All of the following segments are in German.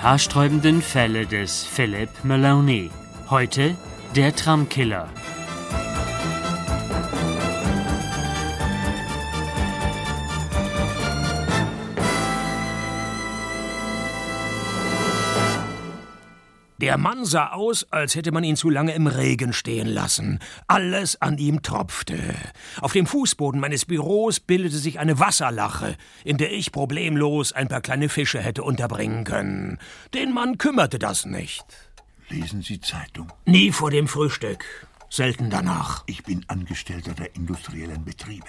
haarsträubenden Fälle des Philip Maloney. Heute der Tramkiller. Der Mann sah aus, als hätte man ihn zu lange im Regen stehen lassen. Alles an ihm tropfte. Auf dem Fußboden meines Büros bildete sich eine Wasserlache, in der ich problemlos ein paar kleine Fische hätte unterbringen können. Den Mann kümmerte das nicht. Lesen Sie Zeitung? Nie vor dem Frühstück, selten danach. Ich bin Angestellter der industriellen Betriebe.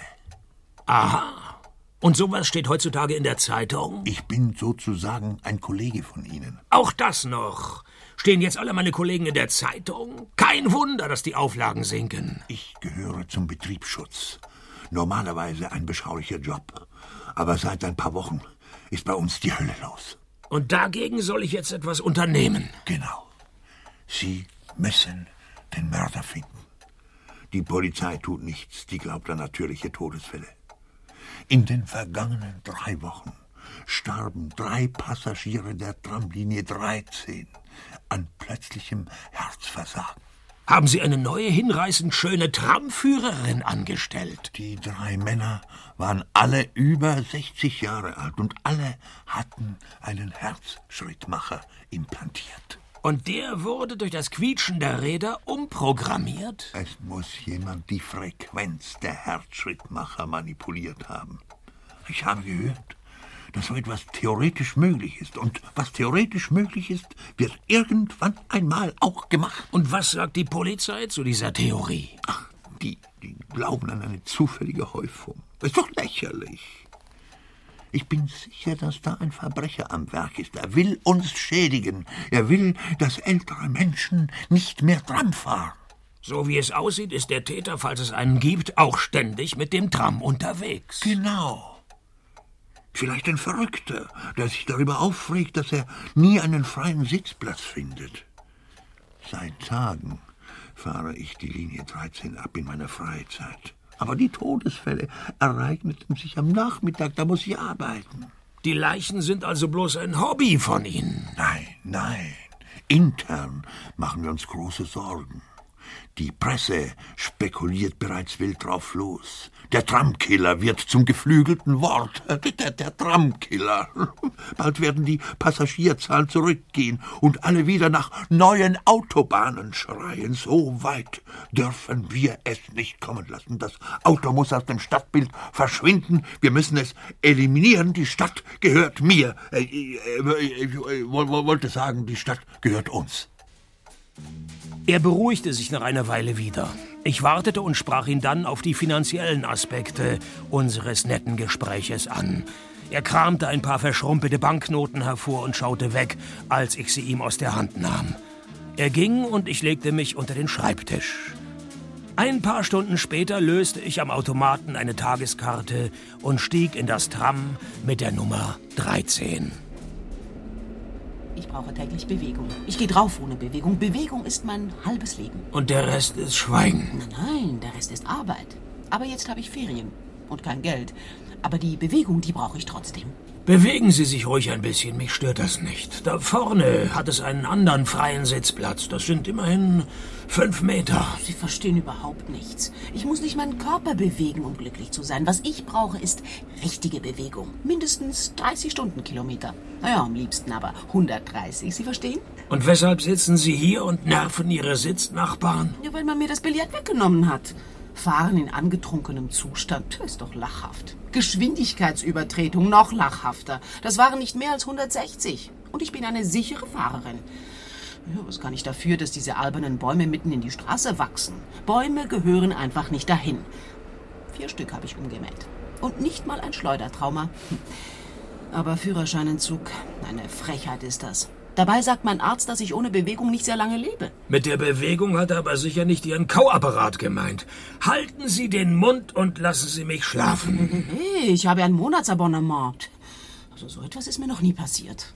Aha. Und sowas steht heutzutage in der Zeitung? Ich bin sozusagen ein Kollege von Ihnen. Auch das noch. Stehen jetzt alle meine Kollegen in der Zeitung? Kein Wunder, dass die Auflagen sinken. Ich gehöre zum Betriebsschutz. Normalerweise ein beschaulicher Job. Aber seit ein paar Wochen ist bei uns die Hölle los. Und dagegen soll ich jetzt etwas unternehmen? Genau. Sie müssen den Mörder finden. Die Polizei tut nichts, die glaubt an natürliche Todesfälle. In den vergangenen 3 Wochen starben 3 Passagiere der Tramlinie 13 an plötzlichem Herzversagen. Haben Sie eine neue, hinreißend schöne Tramführerin angestellt? Die 3 Männer waren alle über 60 Jahre alt und alle hatten einen Herzschrittmacher implantiert. Und der wurde durch das Quietschen der Räder umprogrammiert? Es muss jemand die Frequenz der Herzschrittmacher manipuliert haben. Ich habe gehört, dass so etwas theoretisch möglich ist. Und was theoretisch möglich ist, wird irgendwann einmal auch gemacht. Und was sagt die Polizei zu dieser Theorie? Ach, die glauben an eine zufällige Häufung. Das ist doch lächerlich. Ich bin sicher, dass da ein Verbrecher am Werk ist. Er will uns schädigen. Er will, dass ältere Menschen nicht mehr Tram fahren. So wie es aussieht, ist der Täter, falls es einen gibt, auch ständig mit dem Tram unterwegs. Genau. Vielleicht ein Verrückter, der sich darüber aufregt, dass er nie einen freien Sitzplatz findet. Seit Tagen fahre ich die Linie 13 ab in meiner Freizeit. Aber die Todesfälle ereigneten sich am Nachmittag, da muss ich arbeiten. Die Leichen sind also bloß ein Hobby von Ihnen? Nein. Intern machen wir uns große Sorgen. Die Presse spekuliert bereits wild drauf los. Der Tramkiller wird zum geflügelten Wort. Der Tramkiller. Bald werden die Passagierzahlen zurückgehen und alle wieder nach neuen Autobahnen schreien. So weit dürfen wir es nicht kommen lassen. Das Auto muss aus dem Stadtbild verschwinden. Wir müssen es eliminieren. Die Stadt gehört mir. Ich wollte sagen, die Stadt gehört uns. Er beruhigte sich nach einer Weile wieder. Ich wartete und sprach ihn dann auf die finanziellen Aspekte unseres netten Gespräches an. Er kramte ein paar verschrumpelte Banknoten hervor und schaute weg, als ich sie ihm aus der Hand nahm. Er ging und ich legte mich unter den Schreibtisch. Ein paar Stunden später löste ich am Automaten eine Tageskarte und stieg in das Tram mit der Nummer 13. Ich brauche täglich Bewegung. Ich gehe drauf ohne Bewegung. Bewegung ist mein halbes Leben. Und der Rest ist Schweigen? Nein, der Rest ist Arbeit. Aber jetzt habe ich Ferien und kein Geld. Aber die Bewegung, die brauche ich trotzdem. Bewegen Sie sich ruhig ein bisschen, mich stört das nicht. Da vorne hat es einen anderen freien Sitzplatz. Das sind immerhin 5 Meter. Sie verstehen überhaupt nichts. Ich muss nicht meinen Körper bewegen, um glücklich zu sein. Was ich brauche, ist richtige Bewegung. Mindestens 30 Stundenkilometer. Naja, am liebsten aber 130. Sie verstehen? Und weshalb sitzen Sie hier und nerven Ihre Sitznachbarn? Ja, weil man mir das Billard weggenommen hat. Fahren in angetrunkenem Zustand, das ist doch lachhaft. Geschwindigkeitsübertretung, noch lachhafter. Das waren nicht mehr als 160. Und ich bin eine sichere Fahrerin. Ja, was kann ich dafür, dass diese albernen Bäume mitten in die Straße wachsen? Bäume gehören einfach nicht dahin. 4 Stück habe ich umgemäht. Und nicht mal ein Schleudertrauma. Aber Führerscheinentzug, eine Frechheit ist das. Dabei sagt mein Arzt, dass ich ohne Bewegung nicht sehr lange lebe. Mit der Bewegung hat er aber sicher nicht Ihren Kauapparat gemeint. Halten Sie den Mund und lassen Sie mich schlafen. Hey, ich habe ein Monatsabonnement. Also so etwas ist mir noch nie passiert.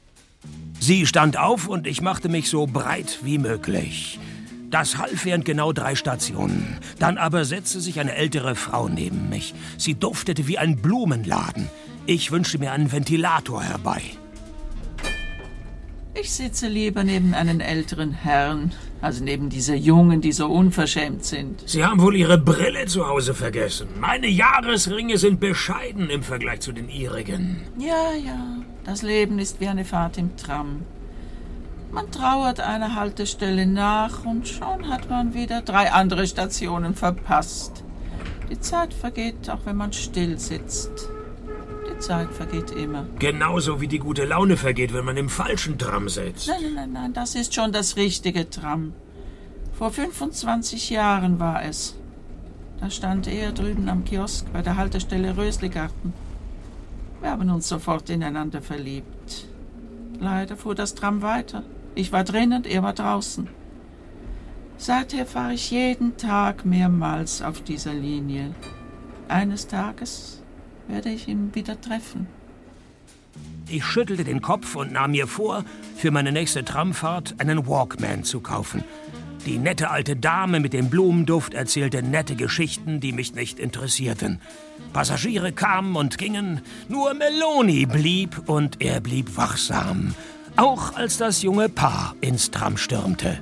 Sie stand auf und ich machte mich so breit wie möglich. Das half während genau 3 Stationen. Dann aber setzte sich eine ältere Frau neben mich. Sie duftete wie ein Blumenladen. Ich wünschte mir einen Ventilator herbei. Ich sitze lieber neben einem älteren Herrn, als neben dieser Jungen, die so unverschämt sind. Sie haben wohl Ihre Brille zu Hause vergessen. Meine Jahresringe sind bescheiden im Vergleich zu den Ihrigen. Ja, das Leben ist wie eine Fahrt im Tram. Man trauert einer Haltestelle nach und schon hat man wieder 3 andere Stationen verpasst. Die Zeit vergeht, auch wenn man still sitzt. Die Zeit vergeht immer. Genauso wie die gute Laune vergeht, wenn man im falschen Tram sitzt. Nein, das ist schon das richtige Tram. Vor 25 Jahren war es. Da stand er drüben am Kiosk bei der Haltestelle Rösligarten. Wir haben uns sofort ineinander verliebt. Leider fuhr das Tram weiter. Ich war drinnen, er war draußen. Seither fahre ich jeden Tag mehrmals auf dieser Linie. Eines Tages werde ich ihn wieder treffen. Ich schüttelte den Kopf und nahm mir vor, für meine nächste Tramfahrt einen Walkman zu kaufen. Die nette alte Dame mit dem Blumenduft erzählte nette Geschichten, die mich nicht interessierten. Passagiere kamen und gingen, nur Meloni blieb und er blieb wachsam. Auch als das junge Paar ins Tram stürmte.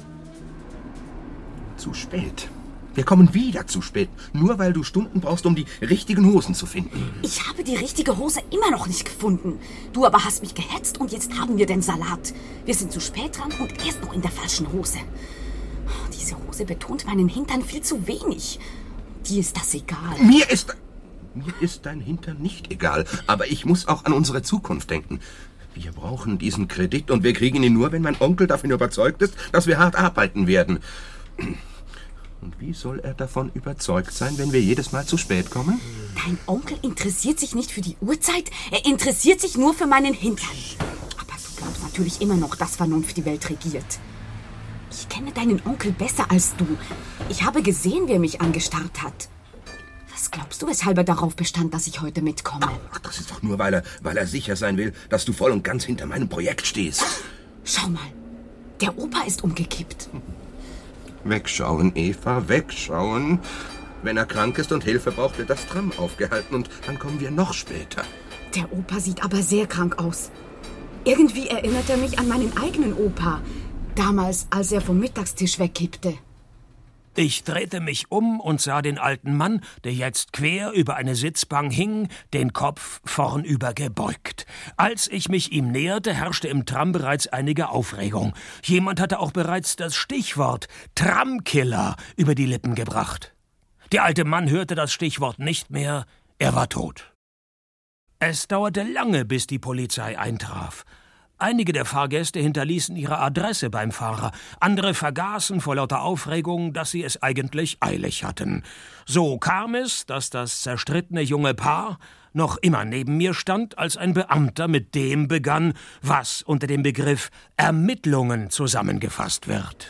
Zu spät. Wir kommen wieder zu spät, nur weil du Stunden brauchst, um die richtigen Hosen zu finden. Ich habe die richtige Hose immer noch nicht gefunden. Du aber hast mich gehetzt und jetzt haben wir den Salat. Wir sind zu spät dran und erst noch in der falschen Hose. Diese Hose betont meinen Hintern viel zu wenig. Dir ist das egal. Mir ist dein Hintern nicht egal, aber ich muss auch an unsere Zukunft denken. Wir brauchen diesen Kredit und wir kriegen ihn nur, wenn mein Onkel davon überzeugt ist, dass wir hart arbeiten werden. Und wie soll er davon überzeugt sein, wenn wir jedes Mal zu spät kommen? Dein Onkel interessiert sich nicht für die Uhrzeit, er interessiert sich nur für meinen Hintern. Aber du glaubst natürlich immer noch, dass Vernunft die Welt regiert. Ich kenne deinen Onkel besser als du. Ich habe gesehen, wie er mich angestarrt hat. Was glaubst du, weshalb er darauf bestand, dass ich heute mitkomme? Ach, das ist doch nur, weil er sicher sein will, dass du voll und ganz hinter meinem Projekt stehst. Schau mal, der Opa ist umgekippt. Wegschauen, Eva, wegschauen. Wenn er krank ist und Hilfe braucht, wird das Tram aufgehalten und dann kommen wir noch später. Der Opa sieht aber sehr krank aus. Irgendwie erinnert er mich an meinen eigenen Opa. Damals, als er vom Mittagstisch wegkippte. Ich drehte mich um und sah den alten Mann, der jetzt quer über eine Sitzbank hing, den Kopf vornüber gebeugt. Als ich mich ihm näherte, herrschte im Tram bereits einige Aufregung. Jemand hatte auch bereits das Stichwort Tramkiller über die Lippen gebracht. Der alte Mann hörte das Stichwort nicht mehr, er war tot. Es dauerte lange, bis die Polizei eintraf. Einige der Fahrgäste hinterließen ihre Adresse beim Fahrer, andere vergaßen vor lauter Aufregung, dass sie es eigentlich eilig hatten. So kam es, dass das zerstrittene junge Paar noch immer neben mir stand, als ein Beamter mit dem begann, was unter dem Begriff Ermittlungen zusammengefasst wird.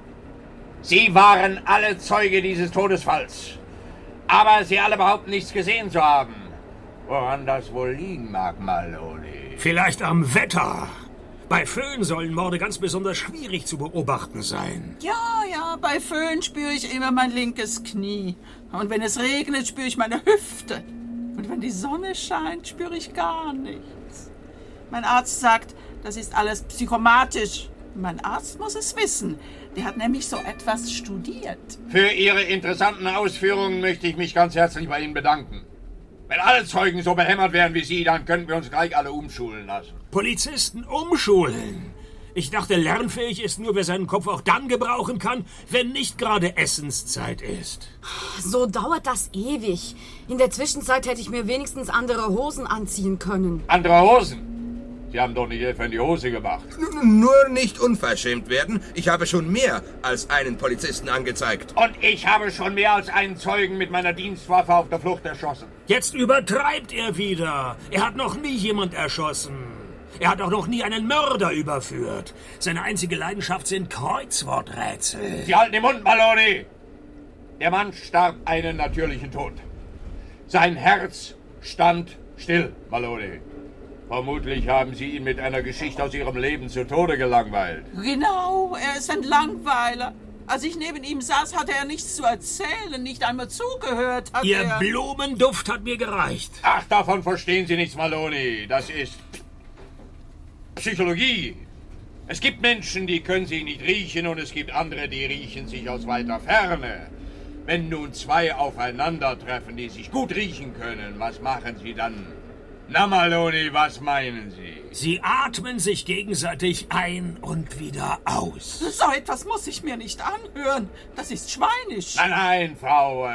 Sie waren alle Zeuge dieses Todesfalls, aber Sie alle behaupten, nichts gesehen zu haben. Woran das wohl liegen mag, Maloney? Vielleicht am Wetter. Bei Föhn sollen Morde ganz besonders schwierig zu beobachten sein. Ja, bei Föhn spüre ich immer mein linkes Knie. Und wenn es regnet, spüre ich meine Hüfte. Und wenn die Sonne scheint, spüre ich gar nichts. Mein Arzt sagt, das ist alles psychomatisch. Mein Arzt muss es wissen. Der hat nämlich so etwas studiert. Für Ihre interessanten Ausführungen möchte ich mich ganz herzlich bei Ihnen bedanken. Wenn alle Zeugen so behämmert wären wie Sie, dann könnten wir uns gleich alle umschulen lassen. Polizisten umschulen? Ich dachte, lernfähig ist nur, wer seinen Kopf auch dann gebrauchen kann, wenn nicht gerade Essenszeit ist. So dauert das ewig. In der Zwischenzeit hätte ich mir wenigstens andere Hosen anziehen können. Andere Hosen? Sie haben doch nicht etwa in die Hose gemacht. Nur nicht unverschämt werden. Ich habe schon mehr als einen Polizisten angezeigt. Und ich habe schon mehr als einen Zeugen mit meiner Dienstwaffe auf der Flucht erschossen. Jetzt übertreibt er wieder. Er hat noch nie jemand erschossen. Er hat auch noch nie einen Mörder überführt. Seine einzige Leidenschaft sind Kreuzworträtsel. Sie halten den Mund, Maloney! Der Mann starb einen natürlichen Tod. Sein Herz stand still, Maloney. Vermutlich haben Sie ihn mit einer Geschichte aus Ihrem Leben zu Tode gelangweilt. Genau, er ist ein Langweiler. Als ich neben ihm saß, hatte er nichts zu erzählen, nicht einmal zugehört hat Ihr er. Blumenduft hat mir gereicht. Ach, davon verstehen Sie nichts, Maloney. Das ist Psychologie. Es gibt Menschen, die können sie nicht riechen, und es gibt andere, die riechen sich aus weiter Ferne. Wenn nun zwei aufeinandertreffen, die sich gut riechen können, was machen sie dann? Na, Maloney, was meinen Sie? Sie atmen sich gegenseitig ein und wieder aus. So etwas muss ich mir nicht anhören. Das ist schweinisch. Nein, Frau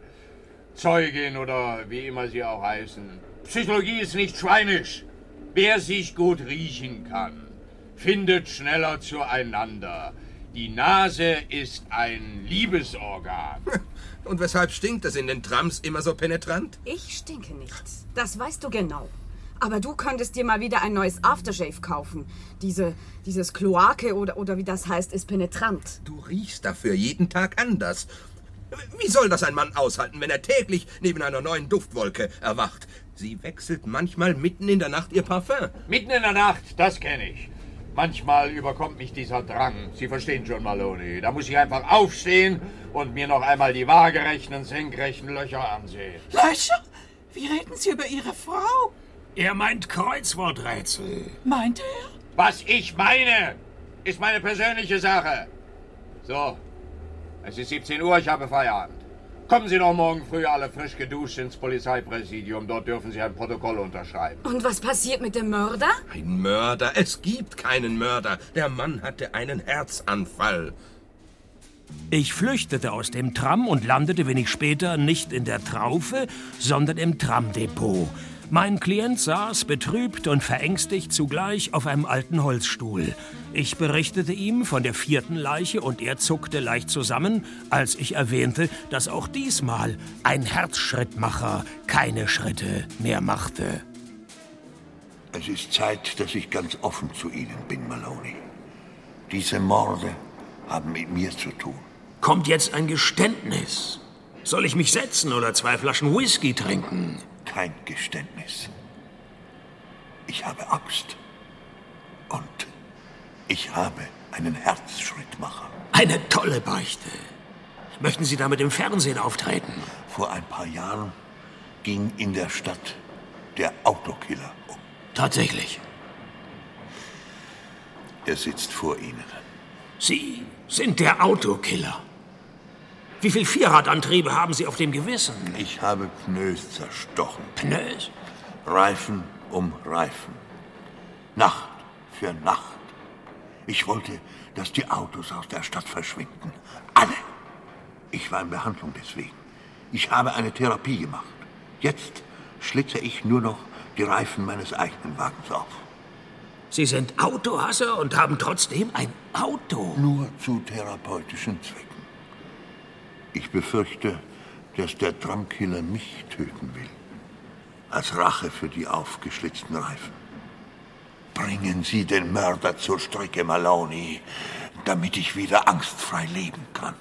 Zeugin oder wie immer Sie auch heißen. Psychologie ist nicht schweinisch. Wer sich gut riechen kann, findet schneller zueinander. Die Nase ist ein Liebesorgan. Und weshalb stinkt es in den Trams immer so penetrant? Ich stinke nicht. Das weißt du genau. Aber du könntest dir mal wieder ein neues Aftershave kaufen. Dieses Kloake oder wie das heißt, ist penetrant. Du riechst dafür jeden Tag anders. Wie soll das ein Mann aushalten, wenn er täglich neben einer neuen Duftwolke erwacht? Sie wechselt manchmal mitten in der Nacht ihr Parfum. Mitten in der Nacht, das kenne ich. Manchmal überkommt mich dieser Drang. Sie verstehen schon, Maloney. Da muss ich einfach aufstehen und mir noch einmal die waagerechten, senkrechten Löcher ansehen. Löcher? Wie reden Sie über Ihre Frau? Er meint Kreuzworträtsel. Meint er? Was ich meine, ist meine persönliche Sache. So, es ist 17 Uhr, ich habe Feierabend. Kommen Sie doch morgen früh alle frisch geduscht ins Polizeipräsidium. Dort dürfen Sie ein Protokoll unterschreiben. Und was passiert mit dem Mörder? Ein Mörder? Es gibt keinen Mörder. Der Mann hatte einen Herzanfall. Ich flüchtete aus dem Tram und landete wenig später nicht in der Traufe, sondern im Tramdepot. Mein Klient saß betrübt und verängstigt zugleich auf einem alten Holzstuhl. Ich berichtete ihm von der 4. Leiche und er zuckte leicht zusammen, als ich erwähnte, dass auch diesmal ein Herzschrittmacher keine Schritte mehr machte. Es ist Zeit, dass ich ganz offen zu Ihnen bin, Maloney. Diese Morde haben mit mir zu tun. Kommt jetzt ein Geständnis? Soll ich mich setzen oder 2 Flaschen Whisky trinken? Kein Geständnis. Ich habe Angst. Und ich habe einen Herzschrittmacher. Eine tolle Beichte. Möchten Sie damit im Fernsehen auftreten? Vor ein paar Jahren ging in der Stadt der Autokiller um. Tatsächlich. Er sitzt vor Ihnen. Sie sind der Autokiller. Wie viel Vierradantriebe haben Sie auf dem Gewissen? Ich habe Pneus zerstochen. Pneus? Reifen um Reifen. Nacht für Nacht. Ich wollte, dass die Autos aus der Stadt verschwinden. Alle. Ich war in Behandlung deswegen. Ich habe eine Therapie gemacht. Jetzt schlitze ich nur noch die Reifen meines eigenen Wagens auf. Sie sind Autohasser und haben trotzdem ein Auto. Nur zu therapeutischen Zwecken. Ich befürchte, dass der Tramkiller mich töten will. Als Rache für die aufgeschlitzten Reifen. Bringen Sie den Mörder zur Strecke, Maloney, damit ich wieder angstfrei leben kann.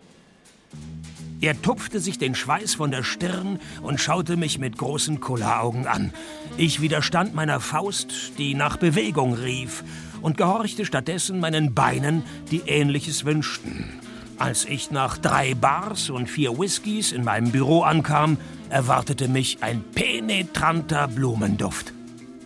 Er tupfte sich den Schweiß von der Stirn und schaute mich mit großen Kulleraugen an. Ich widerstand meiner Faust, die nach Bewegung rief, und gehorchte stattdessen meinen Beinen, die Ähnliches wünschten. Als ich nach 3 Bars und 4 Whiskys in meinem Büro ankam, erwartete mich ein penetranter Blumenduft.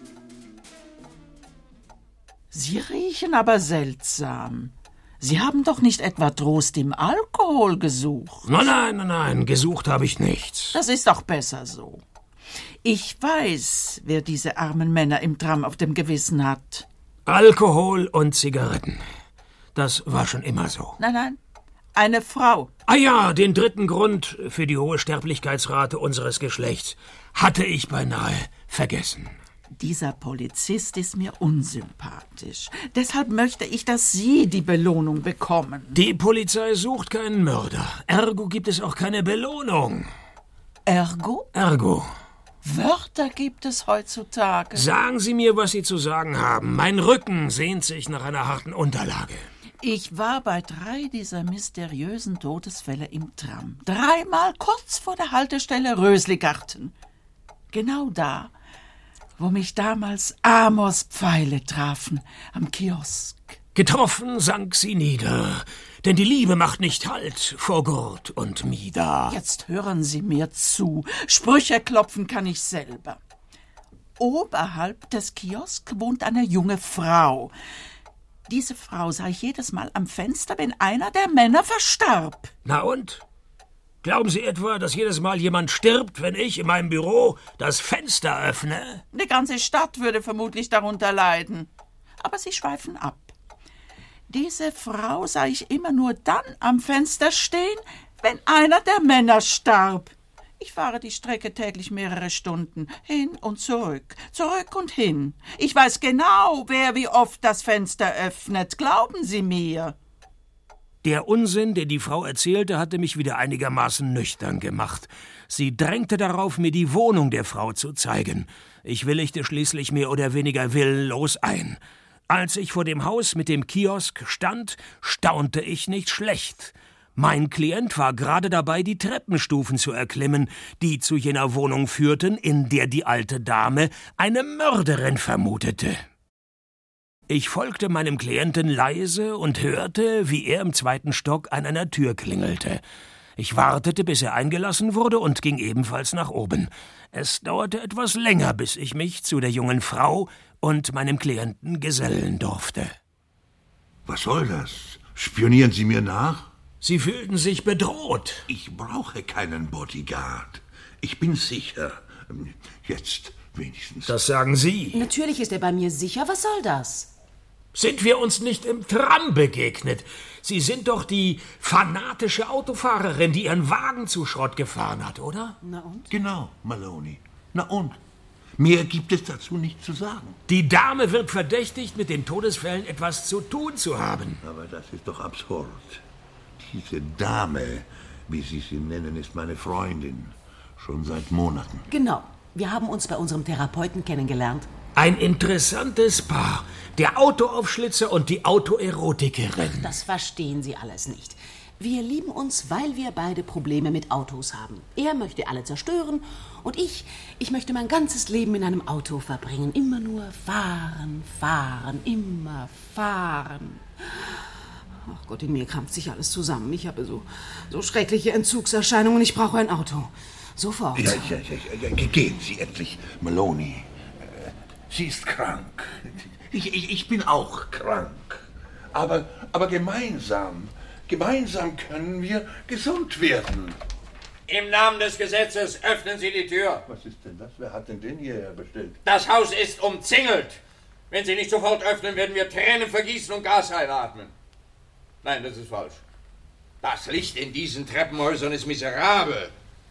Sie riechen aber seltsam. Sie haben doch nicht etwa Trost im Alkohol gesucht? Nein, gesucht habe ich nichts. Das ist doch besser so. Ich weiß, wer diese armen Männer im Tram auf dem Gewissen hat. Alkohol und Zigaretten. Das war schon immer so. Nein, eine Frau. Ah ja, den 3. Grund für die hohe Sterblichkeitsrate unseres Geschlechts hatte ich beinahe vergessen. Dieser Polizist ist mir unsympathisch. Deshalb möchte ich, dass Sie die Belohnung bekommen. Die Polizei sucht keinen Mörder. Ergo gibt es auch keine Belohnung. Ergo? Ergo. Wörter gibt es heutzutage. Sagen Sie mir, was Sie zu sagen haben. Mein Rücken sehnt sich nach einer harten Unterlage. Ich war bei 3 dieser mysteriösen Todesfälle im Tram. 3-mal kurz vor der Haltestelle Rösligarten. Genau da, wo mich damals Amors Pfeile trafen, am Kiosk. Getroffen sank sie nieder, denn die Liebe macht nicht Halt vor Gurt und Mieder. Jetzt hören Sie mir zu. Sprüche klopfen kann ich selber. Oberhalb des Kiosks wohnt eine junge Frau. Diese Frau sah ich jedes Mal am Fenster, wenn einer der Männer verstarb. Na und? Glauben Sie etwa, dass jedes Mal jemand stirbt, wenn ich in meinem Büro das Fenster öffne? Die ganze Stadt würde vermutlich darunter leiden. Aber Sie schweifen ab. Diese Frau sah ich immer nur dann am Fenster stehen, wenn einer der Männer starb. Ich fahre die Strecke täglich mehrere Stunden, hin und zurück, zurück und hin. Ich weiß genau, wer wie oft das Fenster öffnet, glauben Sie mir. Der Unsinn, den die Frau erzählte, hatte mich wieder einigermaßen nüchtern gemacht. Sie drängte darauf, mir die Wohnung der Frau zu zeigen. Ich willigte schließlich mehr oder weniger willenlos ein. Als ich vor dem Haus mit dem Kiosk stand, staunte ich nicht schlecht. Mein Klient war gerade dabei, die Treppenstufen zu erklimmen, die zu jener Wohnung führten, in der die alte Dame eine Mörderin vermutete. Ich folgte meinem Klienten leise und hörte, wie er im 2. Stock an einer Tür klingelte. Ich wartete, bis er eingelassen wurde und ging ebenfalls nach oben. Es dauerte etwas länger, bis ich mich zu der jungen Frau und meinem Klienten gesellen durfte. Was soll das? Spionieren Sie mir nach? Sie fühlten sich bedroht. Ich brauche keinen Bodyguard. Ich bin sicher. Jetzt wenigstens. Das sagen Sie. Natürlich ist er bei mir sicher. Was soll das? Sind wir uns nicht im Tram begegnet? Sie sind doch die fanatische Autofahrerin, die ihren Wagen zu Schrott gefahren hat, oder? Na und? Genau, Maloney. Na und? Mehr gibt es dazu nicht zu sagen. Die Dame wird verdächtigt, mit den Todesfällen etwas zu tun zu haben. Aber das ist doch absurd. Diese Dame, wie Sie sie nennen, ist meine Freundin. Schon seit Monaten. Genau. Wir haben uns bei unserem Therapeuten kennengelernt. Ein interessantes Paar. Der Autoaufschlitzer und die Autoerotikerin. Das verstehen Sie alles nicht. Wir lieben uns, weil wir beide Probleme mit Autos haben. Er möchte alle zerstören und ich möchte mein ganzes Leben in einem Auto verbringen. Immer nur fahren, fahren, immer fahren. Ach Gott, in mir krampft sich alles zusammen. Ich habe so schreckliche Entzugserscheinungen. Ich brauche ein Auto. Sofort. Ja, gehen Sie endlich, Maloney. Sie ist krank. Ich bin auch krank. Aber gemeinsam können wir gesund werden. Im Namen des Gesetzes öffnen Sie die Tür. Was ist denn das? Wer hat denn den hierher bestellt? Das Haus ist umzingelt. Wenn Sie nicht sofort öffnen, werden wir Tränen vergießen und Gas einatmen. Nein, das ist falsch. Das Licht in diesen Treppenhäusern ist miserabel.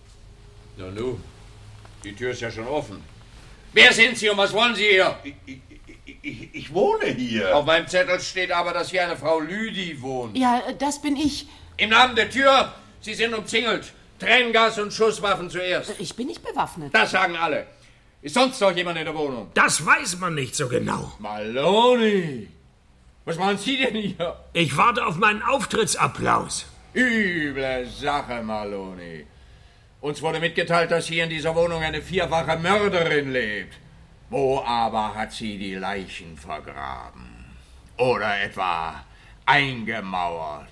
Nu, die Tür ist ja schon offen. Wer sind Sie und was wollen Sie hier? Ich wohne hier. Auf meinem Zettel steht aber, dass hier eine Frau Lüdi wohnt. Ja, das bin ich. Im Namen der Tür, Sie sind umzingelt. Tränengas und Schusswaffen zuerst. Ich bin nicht bewaffnet. Das sagen alle. Ist sonst noch jemand in der Wohnung? Das weiß man nicht so genau. Maloney! Was machen Sie denn hier? Ich warte auf meinen Auftrittsapplaus. Üble Sache, Maloney. Uns wurde mitgeteilt, dass hier in dieser Wohnung eine 4-fache Mörderin lebt. Wo aber hat sie die Leichen vergraben? Oder etwa eingemauert?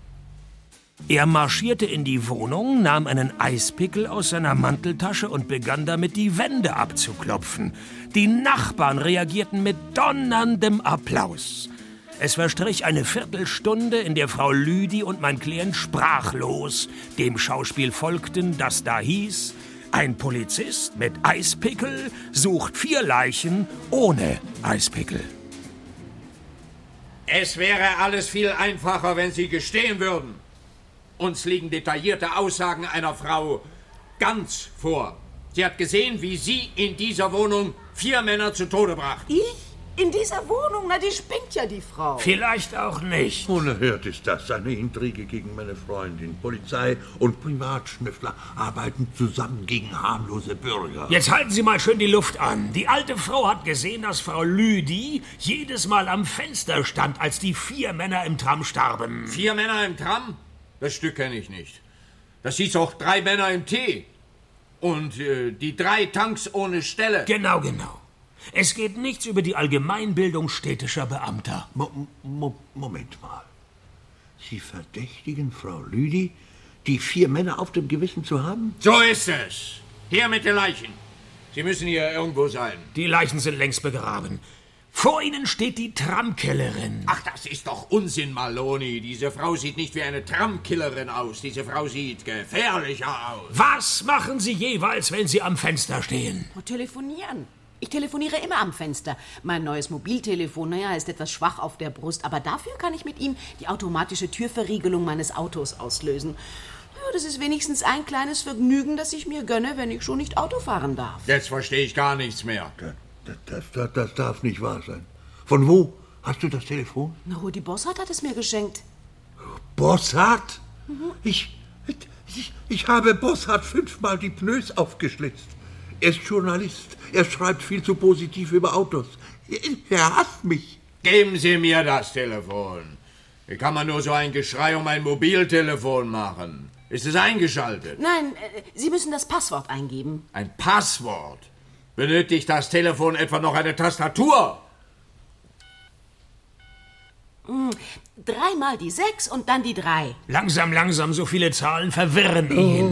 Er marschierte in die Wohnung, nahm einen Eispickel aus seiner Manteltasche und begann damit, die Wände abzuklopfen. Die Nachbarn reagierten mit donnerndem Applaus. Es verstrich eine Viertelstunde, in der Frau Lüdi und mein Klient sprachlos dem Schauspiel folgten, das da hieß: Ein Polizist mit Eispickel sucht 4 Leichen ohne Eispickel. Es wäre alles viel einfacher, wenn Sie gestehen würden. Uns liegen detaillierte Aussagen einer Frau ganz vor. Sie hat gesehen, wie Sie in dieser Wohnung 4 Männer zu Tode brachten. Ich? In dieser Wohnung? Na, die spinnt ja, die Frau. Vielleicht auch nicht. Unerhört ist das. Eine Intrige gegen meine Freundin. Polizei und Privatschnüffler arbeiten zusammen gegen harmlose Bürger. Jetzt halten Sie mal schön die Luft an. Die alte Frau hat gesehen, dass Frau Lüdi jedes Mal am Fenster stand, als die 4 Männer im Tram starben. 4 Männer im Tram? Das Stück kenne ich nicht. Das hieß auch 3 Männer im Tee. Und die 3 Tanks ohne Stelle. Genau. Es geht nichts über die Allgemeinbildung städtischer Beamter. Moment mal. Sie verdächtigen Frau Lüdi, die 4 Männer auf dem Gewissen zu haben? So ist es. Hier mit den Leichen. Sie müssen hier irgendwo sein. Die Leichen sind längst begraben. Vor Ihnen steht die Tramkillerin. Ach, das ist doch Unsinn, Maloney. Diese Frau sieht nicht wie eine Tramkillerin aus. Diese Frau sieht gefährlicher aus. Was machen Sie jeweils, wenn Sie am Fenster stehen? Telefonieren. Ich telefoniere immer am Fenster. Mein neues Mobiltelefon, ist etwas schwach auf der Brust, aber dafür kann ich mit ihm die automatische Türverriegelung meines Autos auslösen. Ja, das ist wenigstens ein kleines Vergnügen, das ich mir gönne, wenn ich schon nicht Auto fahren darf. Jetzt verstehe ich gar nichts mehr. Das darf nicht wahr sein. Von wo hast du das Telefon? Na, Rudi Bossart hat es mir geschenkt. Bossart? Ich habe Bossart 5-mal die Pneus aufgeschlitzt. Er ist Journalist. Er schreibt viel zu positiv über Autos. Er hasst mich. Geben Sie mir das Telefon. Wie kann man nur so ein Geschrei um ein Mobiltelefon machen? Ist es eingeschaltet? Nein, Sie müssen das Passwort eingeben. Ein Passwort? Benötigt das Telefon etwa noch eine Tastatur? 3 mal die 6 und dann die 3. Langsam, so viele Zahlen verwirren ihn.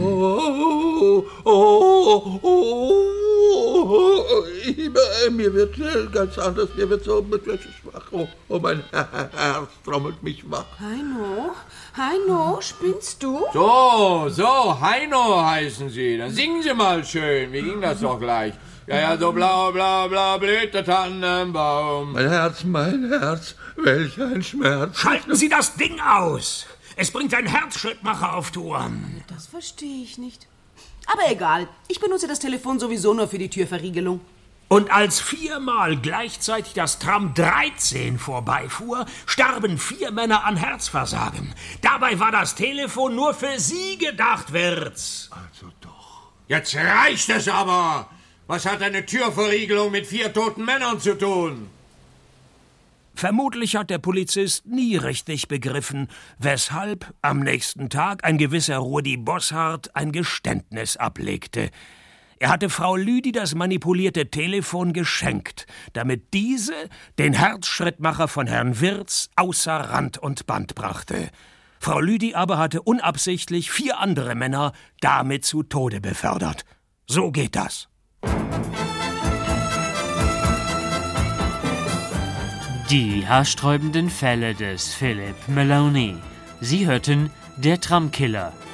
Mir wird ganz anders, mir wird so schwach. Oh, mein Herz trommelt mich wach. Heino, spinnst du? So, Heino heißen Sie. Dann singen Sie mal schön. Wie ging das doch gleich? Ja, so blau, blüht der Tannenbaum. Mein Herz, welch ein Schmerz. Schalten Sie das Ding aus! Es bringt einen Herzschrittmacher auf Touren. Das verstehe ich nicht. Aber egal, ich benutze das Telefon sowieso nur für die Türverriegelung. Und als 4-mal gleichzeitig das Tram 13 vorbeifuhr, starben 4 Männer an Herzversagen. Dabei war das Telefon nur für Sie gedacht, Wirtz. Also doch. Jetzt reicht es aber! Was hat eine Türverriegelung mit 4 toten Männern zu tun? Vermutlich hat der Polizist nie richtig begriffen, weshalb am nächsten Tag ein gewisser Rudi Bossart ein Geständnis ablegte. Er hatte Frau Lüdi das manipulierte Telefon geschenkt, damit diese den Herzschrittmacher von Herrn Wirtz außer Rand und Band brachte. Frau Lüdi aber hatte unabsichtlich 4 andere Männer damit zu Tode befördert. So geht das. Die haarsträubenden Fälle des Philip Maloney. Sie hörten Der Tramkiller